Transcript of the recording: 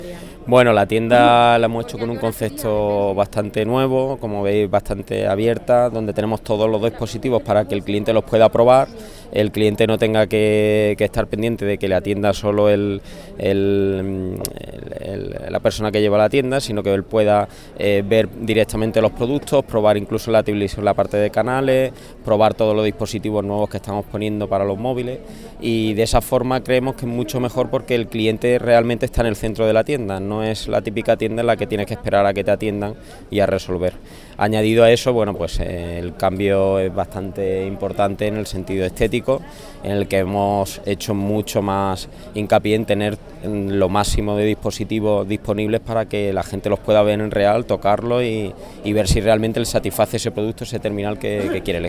Bueno, la tienda la hemos hecho con un concepto bastante nuevo, como veis, bastante abierta, donde tenemos todos los dispositivos para que el cliente los pueda probar, el cliente no tenga que estar pendiente de que le atienda solo la persona que lleva la tienda, sino que él pueda ver directamente los productos, probar incluso la televisión, la parte de canales, probar todos los dispositivos nuevos que estamos poniendo para los móviles, y de esa forma creemos que es mucho mejor porque el cliente realmente está en el centro de la tienda, no es la típica tienda en la que tienes que esperar a que te atiendan y a resolver. Añadido a eso, bueno, pues el cambio es bastante importante en el sentido estético, en el que hemos hecho mucho más hincapié en tener lo máximo de dispositivos disponibles para que la gente los pueda ver en real, tocarlos y ver si realmente les satisface ese producto, ese terminal que quiere elegir.